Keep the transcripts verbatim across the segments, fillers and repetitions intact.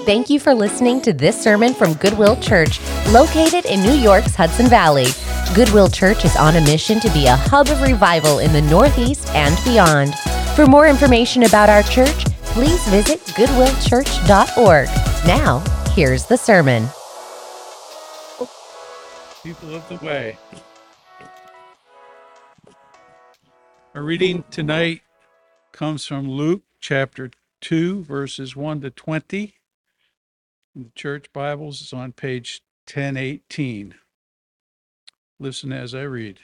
Thank you for listening to this sermon from Goodwill Church, located in New York's Hudson Valley. Goodwill Church is on a mission to be a hub of revival in the Northeast and beyond. For more information about our church, please visit goodwill church dot org. Now, here's the sermon. People of the way. Our reading tonight comes from Luke chapter two, verses one to twenty. The church Bibles is on page ten eighteen. Listen as I read.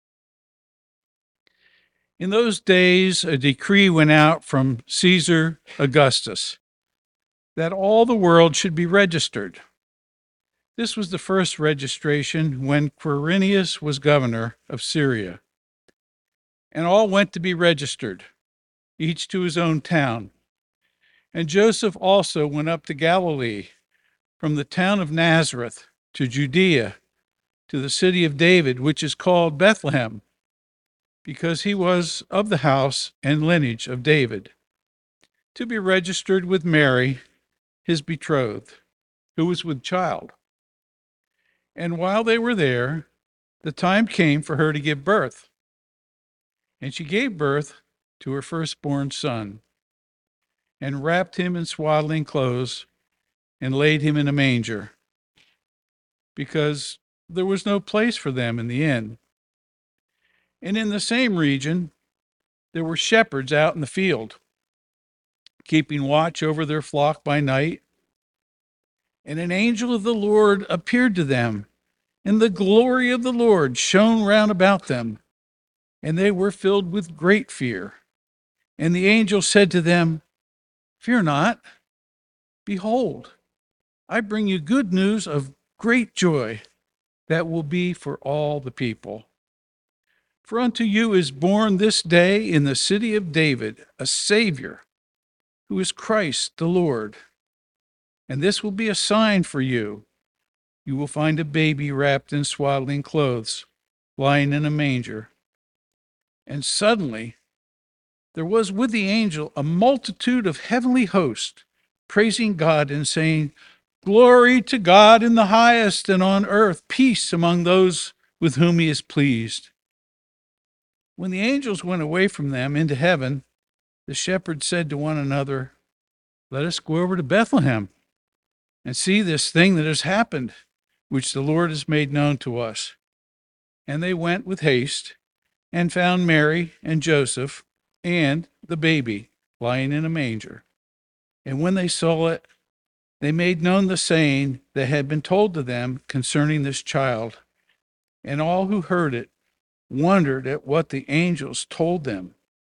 In those days, a decree went out from Caesar Augustus that all the world should be registered. This was the first registration when Quirinius was governor of Syria. And all went to be registered, each to his own town. And Joseph also went up to Galilee, from the town of Nazareth to Judea, to the city of David, which is called Bethlehem, because he was of the house and lineage of David, to be registered with Mary, his betrothed, who was with child. And while they were there, the time came for her to give birth. And she gave birth to her firstborn son, and wrapped him in swaddling clothes, and laid him in a manger, because there was no place for them in the inn. And in the same region, there were shepherds out in the field, keeping watch over their flock by night. And an angel of the Lord appeared to them, and the glory of the Lord shone round about them, and they were filled with great fear. And the angel said to them, "Fear not. Behold, I bring you good news of great joy that will be for all the people. For unto you is born this day in the city of David a Savior, who is Christ the Lord. And this will be a sign for you. You will find a baby wrapped in swaddling clothes, lying in a manger." And suddenly there was with the angel a multitude of heavenly hosts, praising God and saying, "Glory to God in the highest, and on earth peace among those with whom he is pleased." When the angels went away from them into heaven, the shepherds said to one another, "Let us go over to Bethlehem and see this thing that has happened, which the Lord has made known to us." And they went with haste and found Mary and Joseph and the baby lying in a manger. And when they saw it, they made known the saying that had been told to them concerning this child. And all who heard it wondered at what the angels told them.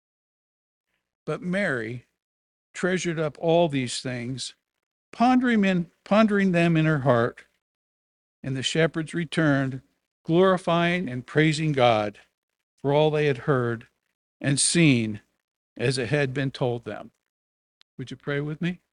But Mary treasured up all these things, pondering, in, pondering them in her heart. And the shepherds returned, glorifying and praising God for all they had heard and seen as it had been told them. Would you pray with me?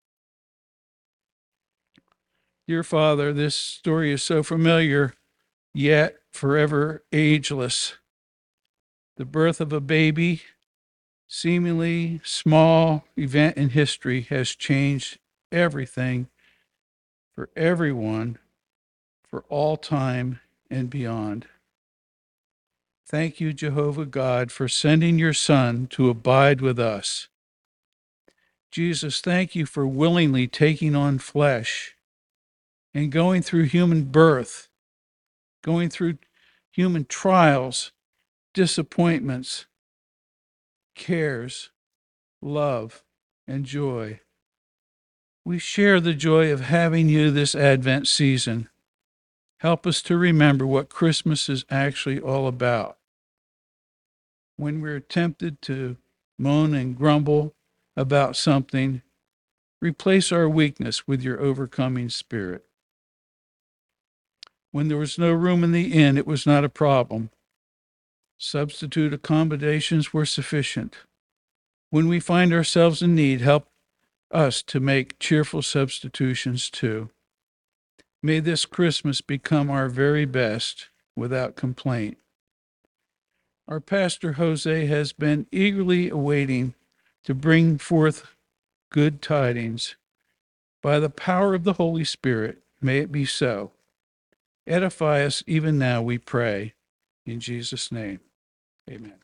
Dear Father, this story is so familiar, yet forever ageless. The birth of a baby, seemingly small event in history, has changed everything for everyone, for all time and beyond. Thank you, Jehovah God, for sending your Son to abide with us. Jesus, thank you for willingly taking on flesh and going through human birth, going through human trials, disappointments, cares, love, and joy. We share the joy of having you this Advent season. Help us to remember what Christmas is actually all about. When we're tempted to moan and grumble about something, replace our weakness with your overcoming spirit. When there was no room in the inn, it was not a problem. Substitute accommodations were sufficient. When we find ourselves in need, help us to make cheerful substitutions too. May this Christmas become our very best without complaint. Our pastor Jose has been eagerly awaiting to bring forth good tidings. By the power of the Holy Spirit, may it be so. Edify us even now, we pray. In Jesus' name, amen.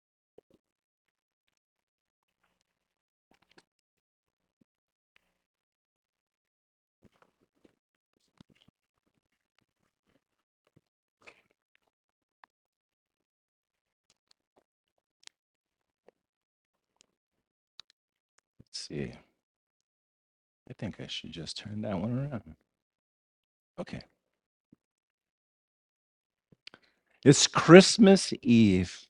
Let's see. I think I should just turn that one around. Okay. It's Christmas Eve.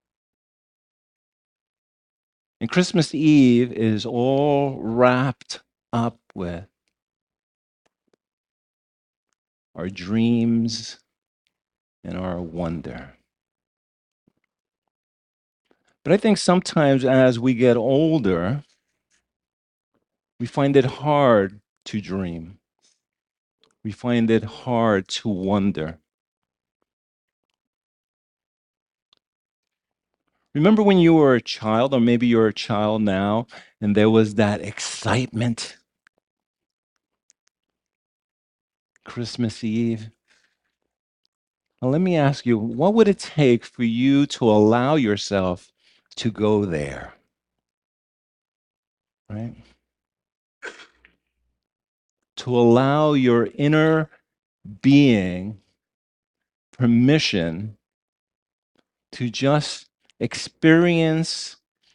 And Christmas Eve is all wrapped up with our dreams and our wonder. But I think sometimes as we get older, we find it hard to dream. We find it hard to wonder. Remember when you were a child, or maybe you're a child now, and there was that excitement? Christmas Eve. Now, let me ask you, what would it take for you to allow yourself to go there? Right? To allow your inner being permission to just experience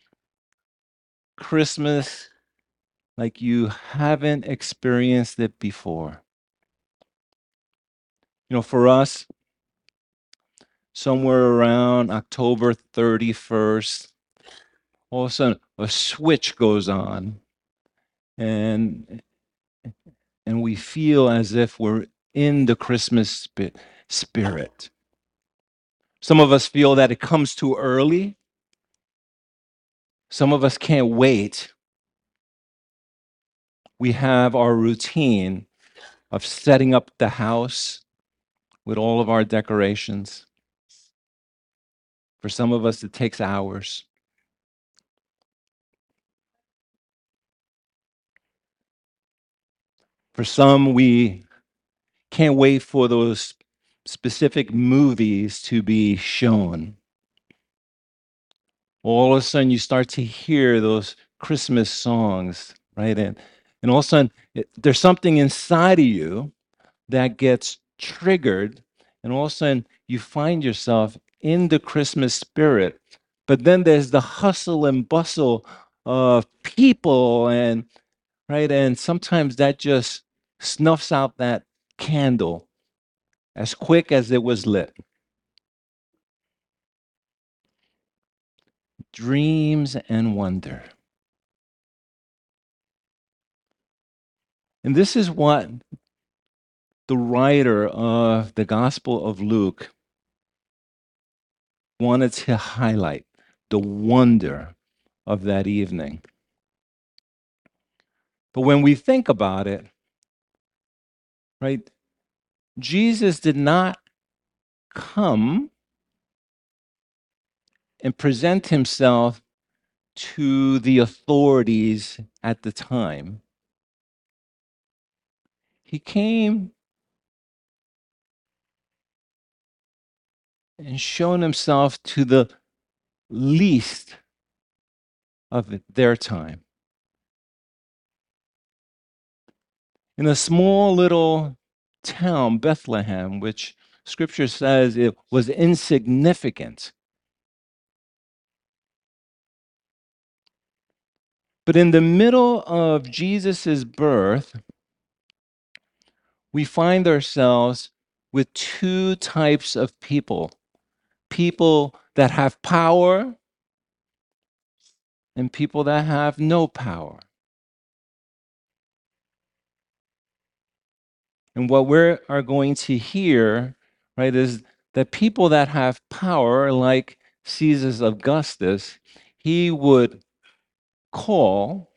Christmas like you haven't experienced it before. You know, for us, somewhere around October thirty-first, all of a sudden a switch goes on, and and we feel as if we're in the Christmas spi- spirit. Some of us feel that it comes too early. Some of us can't wait. We have our routine of setting up the house with all of our decorations. For some of us, it takes hours. For some, we can't wait for those specific movies to be shown. All of a sudden, you start to hear those Christmas songs, right? And, and all of a sudden, it, there's something inside of you that gets triggered, and all of a sudden, you find yourself in the Christmas spirit. But then there's the hustle and bustle of people, and right, and sometimes that just snuffs out that candle as quick as it was lit. Dreams and wonder. And this is what the writer of the Gospel of Luke wanted to highlight, the wonder of that evening. But when we think about it, right, Jesus did not come and present himself to the authorities at the time. He came and shown himself to the least of their time. In a small little town, Bethlehem, which scripture says it was insignificant. But in the middle of Jesus' birth, we find ourselves with two types of people. People that have power and people that have no power. And what we are going to hear, right, is that people that have power, like Caesar Augustus, he would call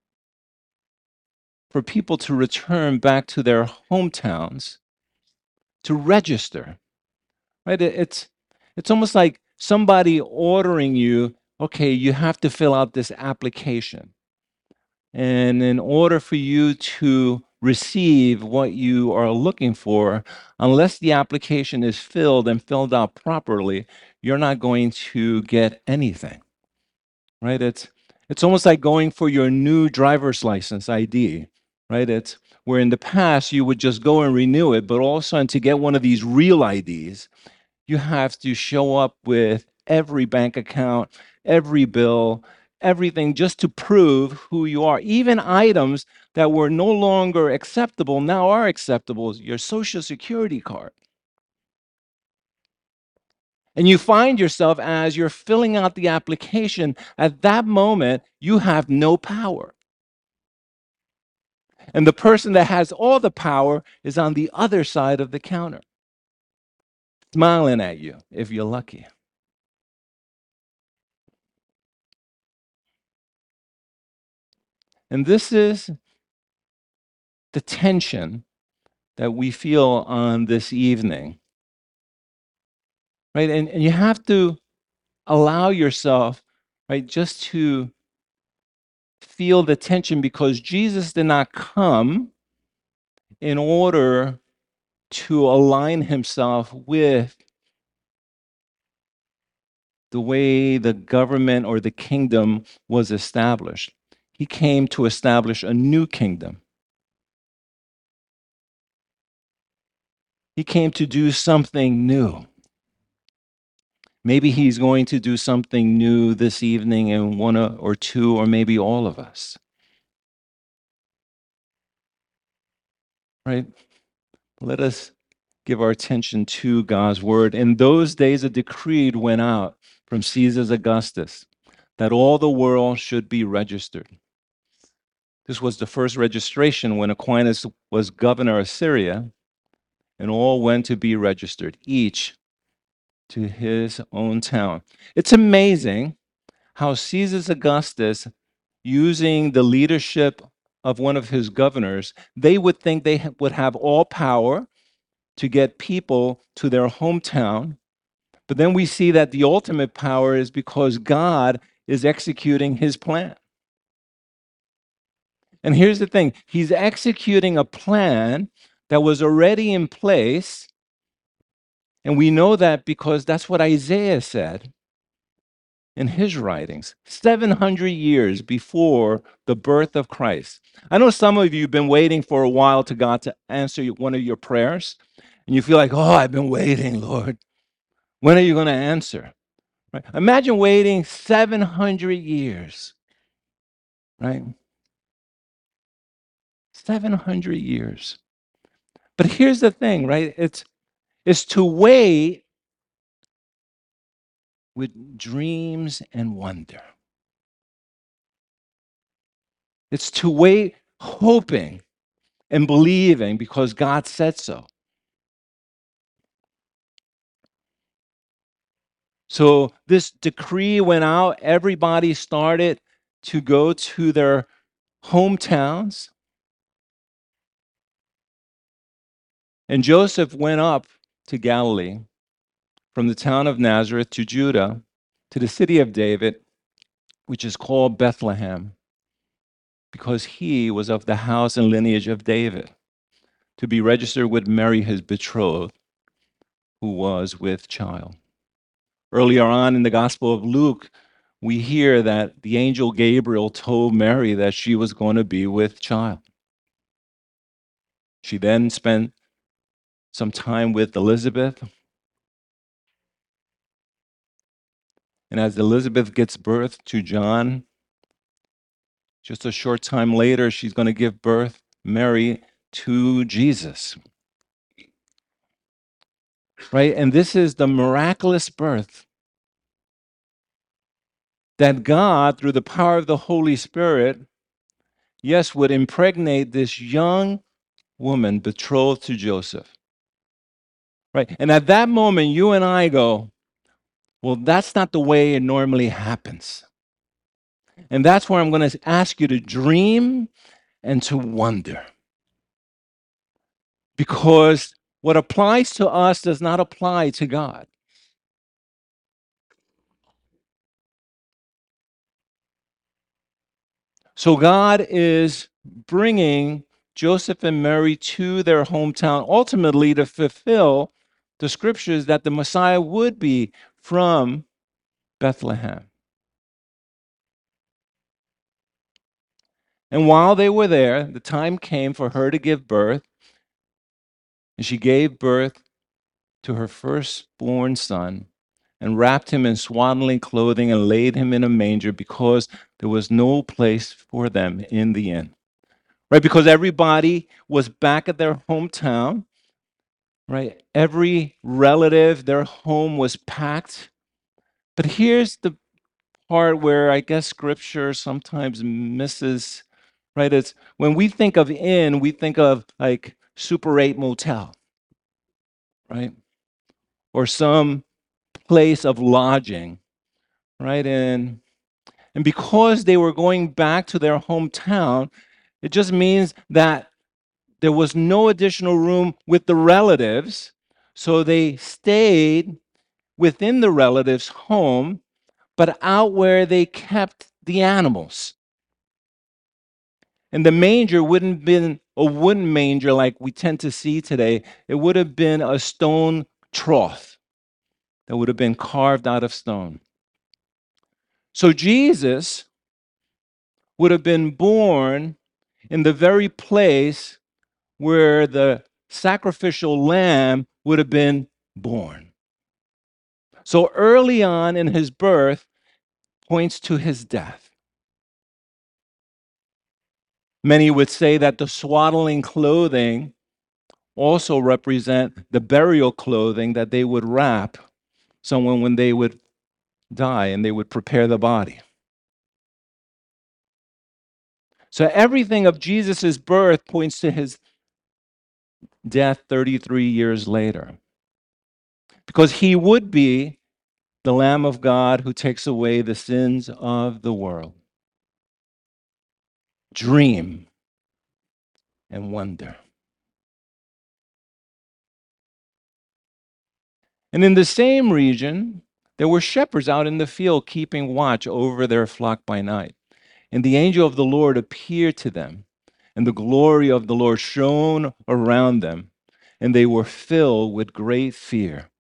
for people to return back to their hometowns to register. Right? It- It's it's almost like somebody ordering you, okay, you have to fill out this application. And in order for you to receive what you are looking for, unless the application is filled and filled out properly, you're not going to get anything. Right? It's it's almost like going for your new driver's license I D, right? It's where in the past you would just go and renew it, but all of a sudden to get one of these real I Ds, you have to show up with every bank account, every bill, everything just to prove who you are. Even items that were no longer acceptable now are acceptable, your social security card. And you find yourself as you're filling out the application, at that moment, you have no power. And the person that has all the power is on the other side of the counter, smiling at you if you're lucky. And this is the tension that we feel on this evening, right? And, and you have to allow yourself, right, just to feel the tension, because Jesus did not come in order to align himself with the way the government or the kingdom was established. He came to establish a new kingdom. He came to do something new. Maybe he's going to do something new this evening in one or two, or maybe all of us. Right? Let us give our attention to God's word. In those days, a decree went out from Caesar Augustus that all the world should be registered. This was the first registration when Aquinas was governor of Syria, and all went to be registered, each to his own town. It's amazing how Caesar Augustus, using the leadership of one of his governors, they would think they would have all power to get people to their hometown. But then we see that the ultimate power is because God is executing his plan. And here's the thing, he's executing a plan that was already in place. And we know that because that's what Isaiah said in his writings, seven hundred years before the birth of Christ. I know some of you have been waiting for a while to God to answer one of your prayers, and you feel like, oh, I've been waiting, Lord. When are you going to answer? Right? Imagine waiting seven hundred years, right? seven hundred years. But here's the thing, right? It's, it's to wait with dreams and wonder. It's to wait hoping and believing because God said so. So this decree went out, everybody started to go to their hometowns. And Joseph went up to Galilee from the town of Nazareth to Judah, to the city of David, which is called Bethlehem, because he was of the house and lineage of David, to be registered with Mary, his betrothed, who was with child. Earlier on in the Gospel of Luke, we hear that the angel Gabriel told Mary that she was going to be with child. She then spent some time with Elizabeth. And as Elizabeth gives birth to John, just a short time later, she's going to give birth, Mary, to Jesus. Right? And this is the miraculous birth that God, through the power of the Holy Spirit, yes, would impregnate this young woman betrothed to Joseph. Right? And at that moment, you and I go, well, that's not the way it normally happens. And that's where I'm going to ask you to dream and to wonder. Because what applies to us does not apply to God. So God is bringing Joseph and Mary to their hometown, ultimately to fulfill the scriptures that the Messiah would be from Bethlehem. And while they were there, the time came for her to give birth, and she gave birth to her firstborn son and wrapped him in swaddling clothing and laid him in a manger because there was no place for them in the inn. Right? Because everybody was back at their hometown, right? Every relative, their home was packed. But here's the part where I guess scripture sometimes misses, right? It's when we think of inn, we think of like Super eight motel, right? Or some place of lodging, right? And and because they were going back to their hometown, it just means that there was no additional room with the relatives, so they stayed within the relatives' home, but out where they kept the animals. And the manger wouldn't have been a wooden manger like we tend to see today. It would have been a stone trough that would have been carved out of stone. So Jesus would have been born in the very place where the sacrificial lamb would have been born. So early on in his birth points to his death. Many would say that the swaddling clothing also represent the burial clothing that they would wrap someone when they would die and they would prepare the body. So everything of Jesus' birth points to his death thirty-three years later. Because he would be the Lamb of God who takes away the sins of the world. Dream and wonder. And in the same region, there were shepherds out in the field keeping watch over their flock by night. And the angel of the Lord appeared to them, and the glory of the Lord shone around them, and they were filled with great fear.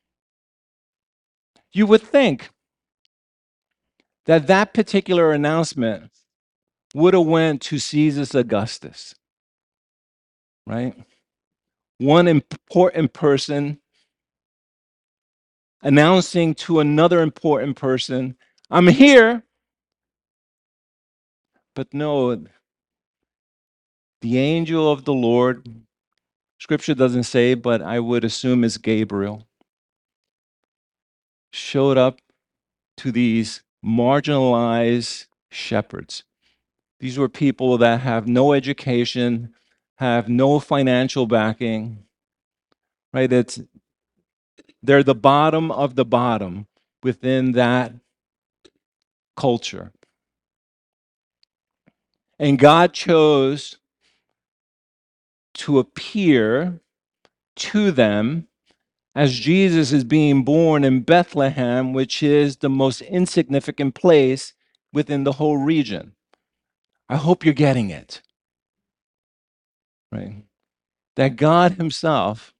You would think that that particular announcement would have went to Caesar Augustus, right? One important person announcing to another important person, I'm here. But no, the angel of the Lord, scripture doesn't say, but I would assume it's Gabriel, showed up to these marginalized shepherds. These were people that have no education, have no financial backing, right? It's, they're the bottom of the bottom within that culture. And God chose to appear to them as Jesus is being born in Bethlehem, which is the most insignificant place within the whole region. I hope you're getting it. Right? That God himself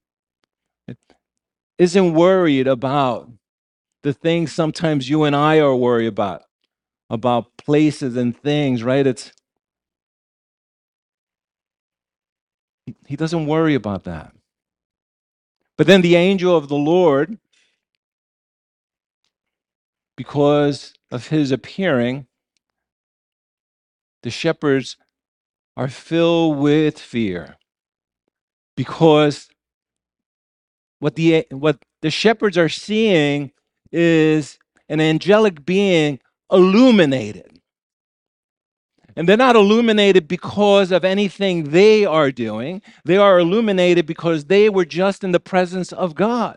isn't worried about the things sometimes you and I are worried about, about places and things, right? It's he doesn't worry about that. But then the angel of the Lord, because of his appearing, the shepherds are filled with fear. Because what the what the shepherds are seeing is an angelic being illuminated. And they're not illuminated because of anything they are doing. They are illuminated because they were just in the presence of God.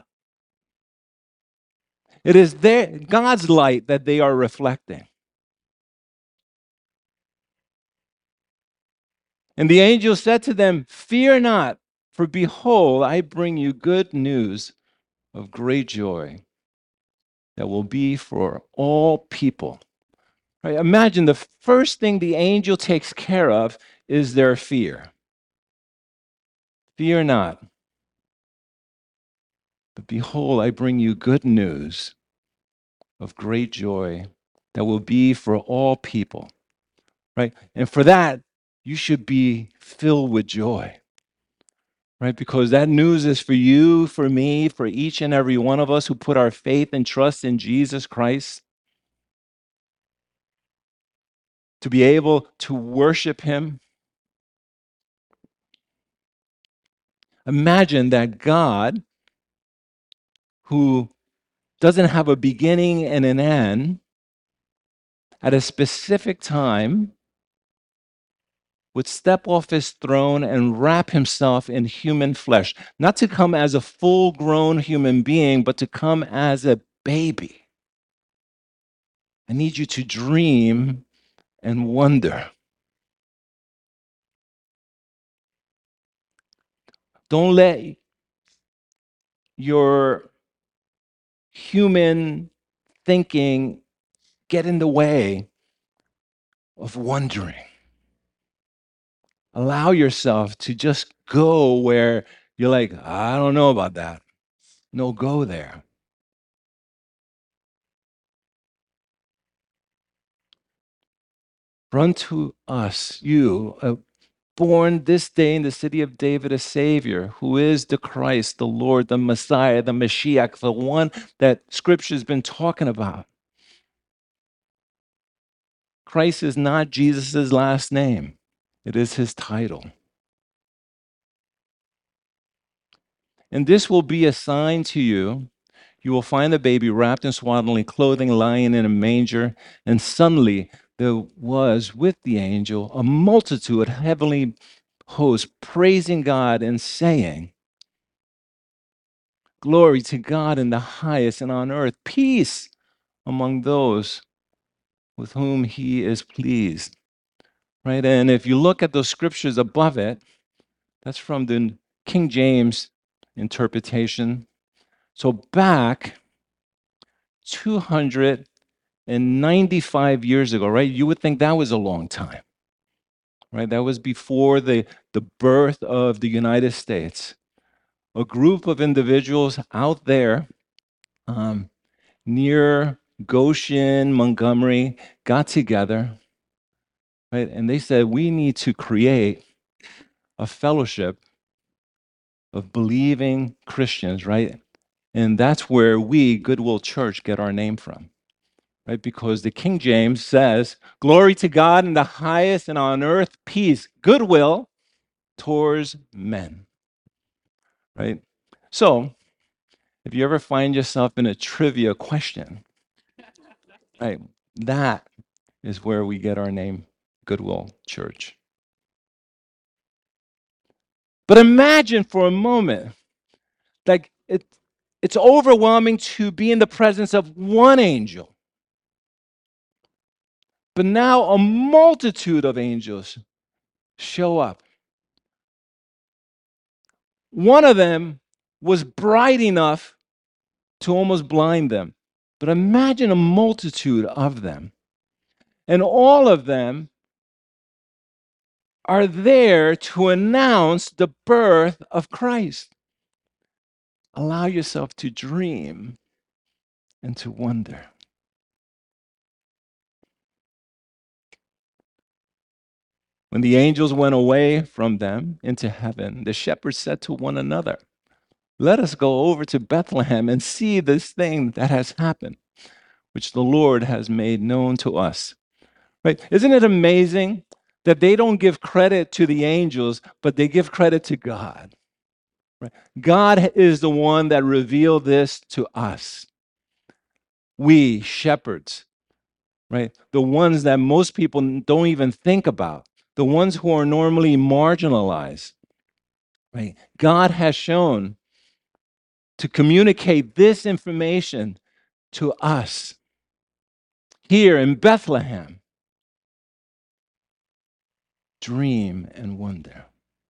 It is their, God's light that they are reflecting. And the angel said to them, "Fear not, for behold, I bring you good news of great joy that will be for all people." Right? Imagine the first thing the angel takes care of is their fear. Fear not. But behold, I bring you good news of great joy that will be for all people. Right? And for that, you should be filled with joy. Right? Because that news is for you, for me, for each and every one of us who put our faith and trust in Jesus Christ. To be able to worship him. Imagine that God, who doesn't have a beginning and an end, at a specific time, would step off his throne and wrap himself in human flesh, not to come as a full grown human being, but to come as a baby. I need you to dream and wonder. Don't let your human thinking get in the way of wondering. Allow yourself to just go where you're like, I don't know about that. No, go there. For unto us, you, uh, born this day in the city of David, a Savior, who is the Christ, the Lord, the Messiah, the Mashiach, the one that Scripture's been talking about. Christ is not Jesus' last name. It is his title. And this will be a sign to you. You will find the baby wrapped in swaddling clothing, lying in a manger. And suddenly there was with the angel a multitude of heavenly hosts praising God and saying, Glory to God in the highest, and on earth peace among those with whom he is pleased. Right? And if you look at those scriptures above it, that's from the King James interpretation. So back two hundred ninety-five years ago, right? You would think that was a long time, right? That was before the, the birth of the United States. A group of individuals out there um, near Goshen, Montgomery, got together, right? And they said, we need to create a fellowship of believing Christians, right? And that's where we, Goodwill Church, get our name from. Right? Because the King James says, glory to God in the highest, and on earth peace, goodwill towards men. Right? So, if you ever find yourself in a trivia question, right, that is where we get our name, Goodwill Church. But imagine for a moment, like it, it's overwhelming to be in the presence of one angel. But now a multitude of angels show up. One of them was bright enough to almost blind them. But imagine a multitude of them. And all of them are there to announce the birth of Christ. Allow yourself to dream and to wonder. When the angels went away from them into heaven, the shepherds said to one another, let us go over to Bethlehem and see this thing that has happened, which the Lord has made known to us. Right? Isn't it amazing that they don't give credit to the angels, but they give credit to God? Right? God is the one that revealed this to us. We, shepherds, right? The ones that most people don't even think about, the ones who are normally marginalized, right? God has shown to communicate this information to us here in Bethlehem. Dream and wonder.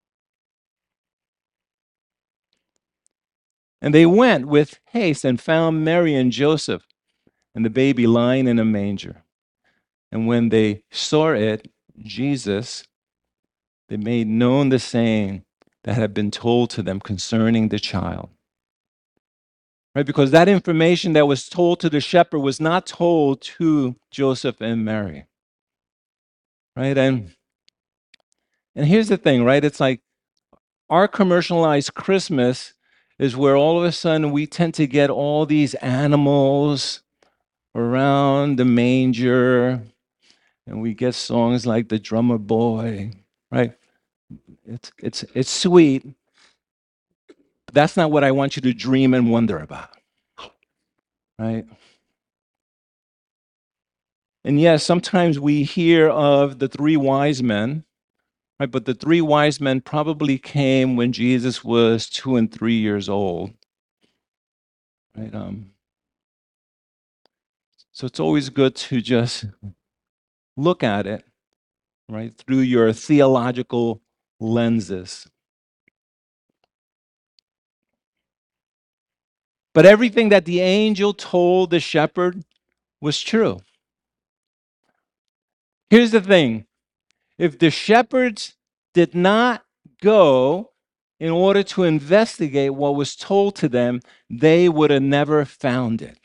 And they went with haste and found Mary and Joseph and the baby lying in a manger. And when they saw it, Jesus, they made known the saying that had been told to them concerning the child. Right? Because that information that was told to the shepherd was not told to Joseph and Mary. Right? And and here's the thing, right? It's like our commercialized Christmas is where all of a sudden we tend to get all these animals around the manger, and we get songs like The Drummer Boy, right? It's it's it's sweet, but that's not what I want you to dream and wonder about, right? And yes, sometimes we hear of the three wise men, right? But the three wise men probably came when Jesus was two and three years old, right? Um, so it's always good to just look at it, right, through your theological lenses. But everything that the angel told the shepherd was true. Here's the thing. If the shepherds did not go in order to investigate what was told to them, they would have never found it.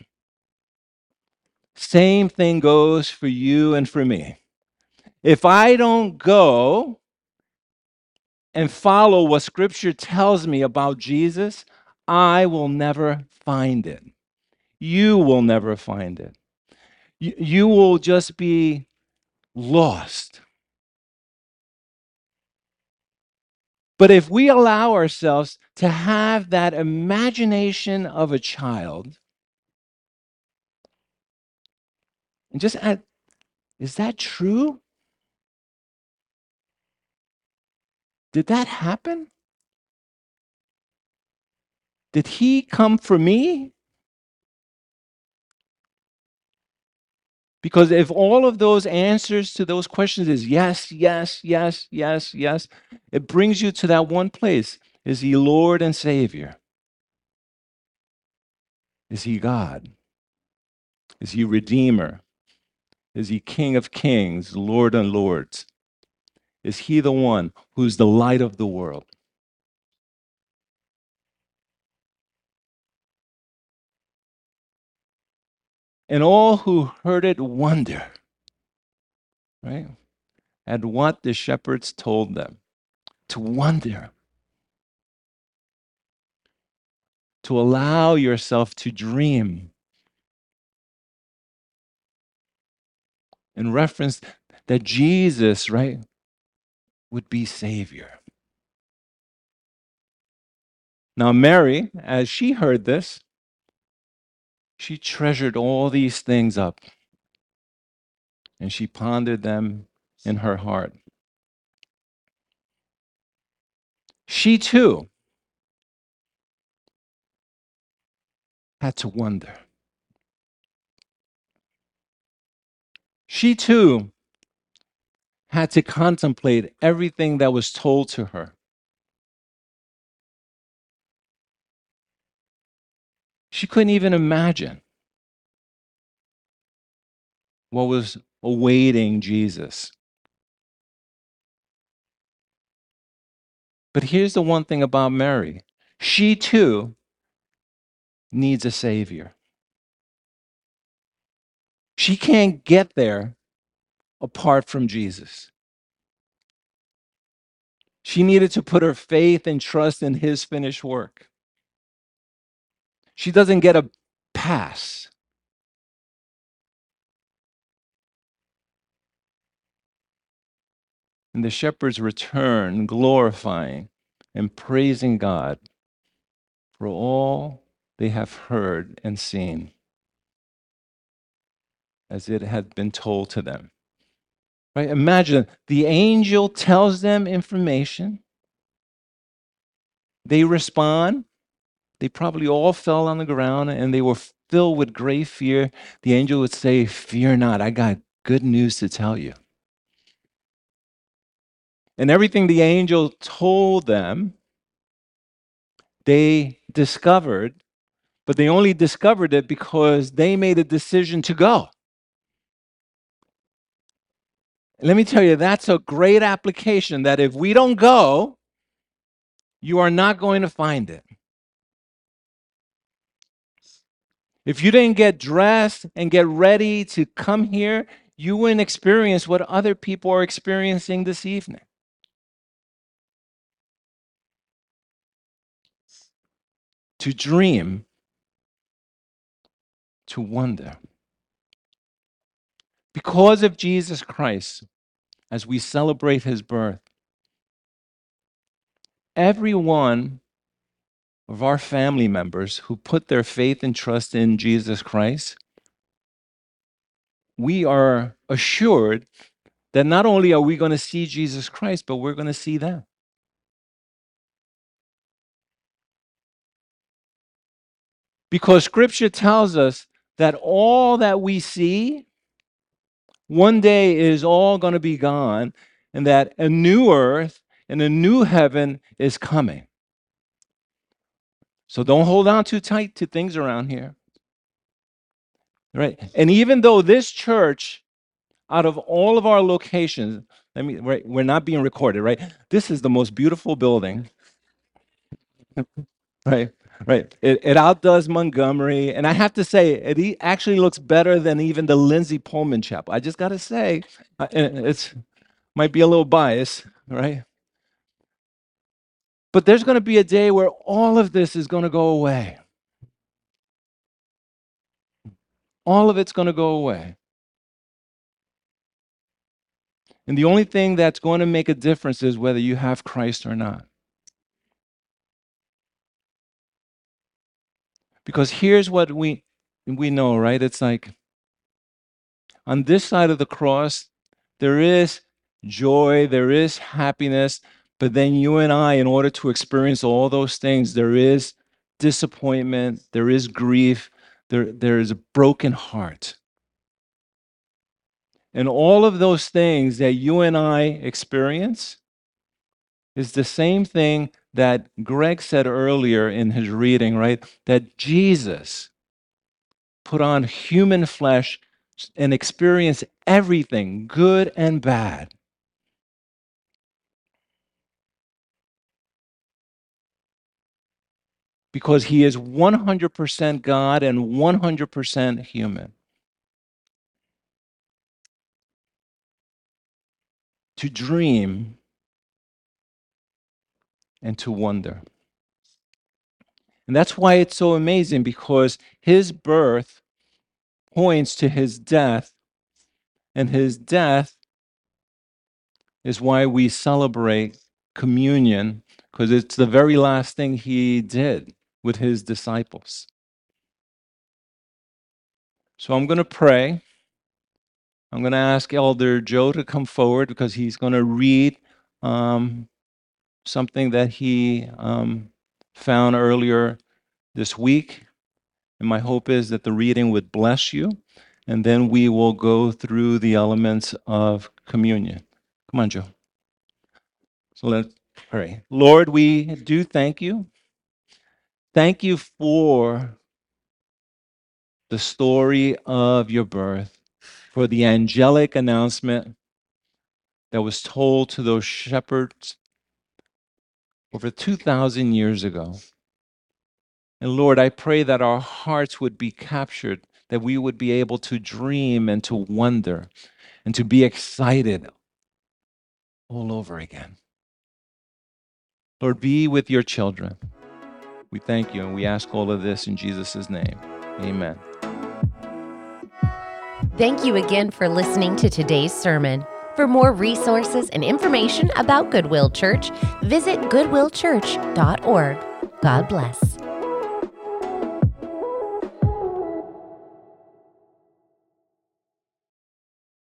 Same thing goes for you and for me. If I don't go and follow what Scripture tells me about Jesus, I will never find it. You will never find it. You, you will just be lost. But if we allow ourselves to have that imagination of a child, and just add, is that true? Did that happen? Did he come for me? Because if all of those answers to those questions is yes, yes, yes, yes, yes, it brings you to that one place. Is he Lord and Savior? Is he God? Is he Redeemer? Is he King of Kings, Lord and Lords? Is he the one who's the light of the world? And all who heard it wonder, right, at what the shepherds told them. To wonder, to allow yourself to dream in reference that Jesus, right, would be Savior. Now, Mary, as she heard this, she treasured all these things up and she pondered them in her heart. She too had to wonder. She too had to contemplate everything that was told to her. She couldn't even imagine what was awaiting Jesus. But here's the one thing about Mary. She too needs a Savior. She can't get there apart from Jesus. She needed to put her faith and trust in his finished work. She doesn't get a pass. And the shepherds return, glorifying and praising God for all they have heard and seen, as it had been told to them. Right? Imagine the angel tells them information. They respond. They probably all fell on the ground and they were filled with great fear. The angel would say, "Fear not, I got good news to tell you." And everything the angel told them, they discovered, but they only discovered it because they made a decision to go. Let me tell you, that's a great application that if we don't go, you are not going to find it. If you didn't get dressed and get ready to come here, you wouldn't experience what other people are experiencing this evening. To dream, to wonder. Because of Jesus Christ, as we celebrate his birth, every one of our family members who put their faith and trust in Jesus Christ, we are assured that not only are we going to see Jesus Christ, but we're going to see them. Because scripture tells us that all that we see one day is all going to be gone, and that a new earth and a new heaven is coming. So don't hold on too tight to things around here. Right? And even though this church, out of all of our locations, I mean, right, we're not being recorded, right? This is the most beautiful building. Right, right. It, it outdoes Montgomery. And I have to say, it e- actually looks better than even the Lindsay Pullman Chapel. I just got to say, uh, and it's might be a little biased, right? But there's going to be a day where all of this is going to go away. All of it's going to go away. And the only thing that's going to make a difference is whether you have Christ or not. Because here's what we we know, right? It's like on this side of the cross, there is joy, there is happiness, but then you and I, in order to experience all those things, there is disappointment, there is grief, there, there is a broken heart. And all of those things that you and I experience is the same thing that Greg said earlier in his reading, right? That Jesus put on human flesh and experienced everything, good and bad. Because he is one hundred percent God and one hundred percent human. To dream and to wonder. And that's why it's so amazing, because his birth points to his death, and his death is why we celebrate communion, because it's the very last thing he did with his disciples. So I'm going to pray. I'm going to ask Elder Joe to come forward because he's going to read um, something that he um, found earlier this week. And my hope is that the reading would bless you. And then we will go through the elements of communion. Come on, Joe. So let's pray. Lord, we do thank you. Thank you for the story of your birth, for the angelic announcement that was told to those shepherds over two thousand years ago. And Lord, I pray that our hearts would be captured, that we would be able to dream and to wonder and to be excited all over again. Lord, be with your children. We thank you and we ask all of this in Jesus' name. Amen. Thank you again for listening to today's sermon. For more resources and information about Goodwill Church, visit goodwill church dot org. God bless.